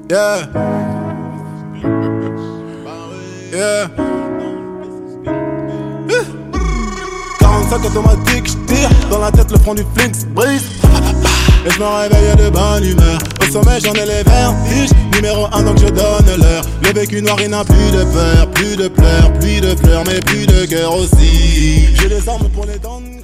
Yeah. Yeah. 45 automatique, j'tire dans la tête le front du flinx brise. Et je me réveille de bonne humeur. Au sommet j'en ai les vertiges. Numéro 1 donc je donne l'heure. Le vécu noir il n'a plus de peur. Plus de pleurs, plus de fleurs, mais plus de cœur aussi. J'ai des armes pour les dents.